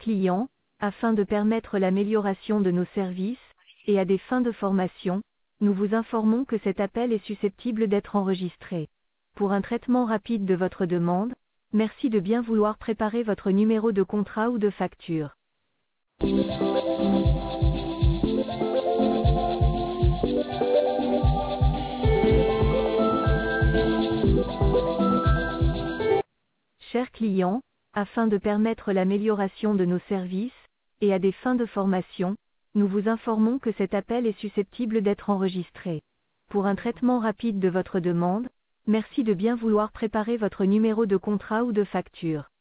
clients, afin de permettre l'amélioration de nos services, et à des fins de formation, nous vous informons que cet appel est susceptible d'être enregistré. Pour un traitement rapide de votre demande, merci de bien vouloir préparer votre numéro de contrat ou de facture. Chers clients, afin de permettre l'amélioration de nos services, et à des fins de formation, nous vous informons que cet appel est susceptible d'être enregistré. Pour un traitement rapide de votre demande, merci de bien vouloir préparer votre numéro de contrat ou de facture.